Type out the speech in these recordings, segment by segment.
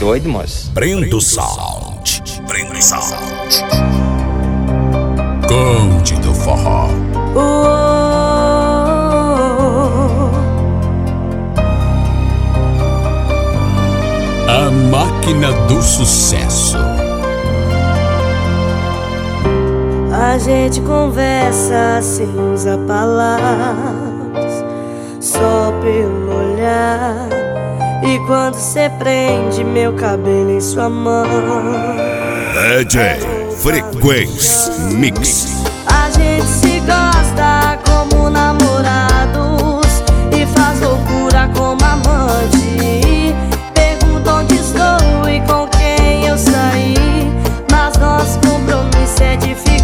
doido, moço? Brendo Sound. Brendo Sound. Conde do Forró. A máquina do sucesso. A gente conversa sem usar palavras, só pelo olhar. E quando cê prende meu cabelo em sua mão, DJ Frequência Mix. a gente se gosta como namorados e faz loucura como amante. Pergunta onde estou e com quem eu saí, mas nosso compromisso é edificante.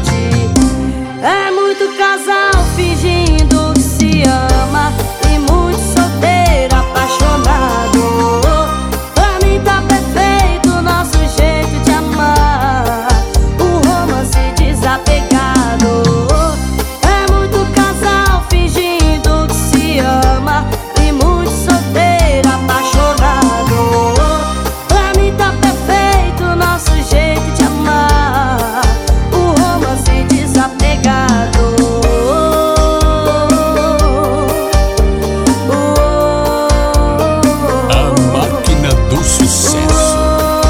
É muito casal fingindo que se ama e muito solteiro apaixonado. Pra mim tá perfeito o nosso jeito de amar, o romance desapegado. É muito casal fingindo que se ama e muito solteiro apaixonado. Pra mim tá perfeito o nosso jeito de amar, o romance desapegado. A máquina do sucesso.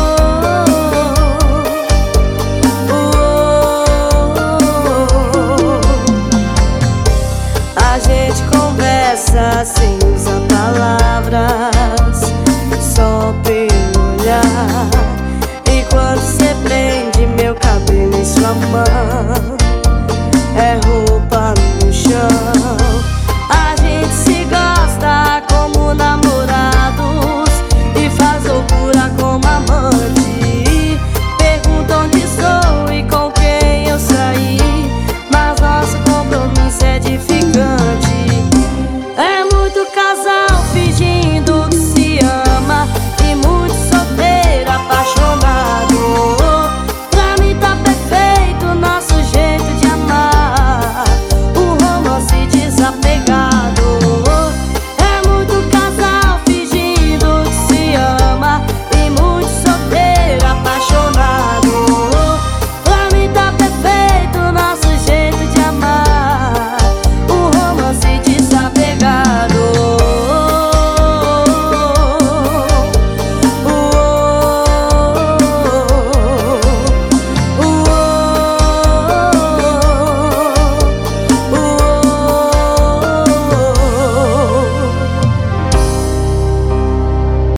A gente conversa sem usar palavras, só pelo olhar. E quando cê prende meu cabelo em sua mão,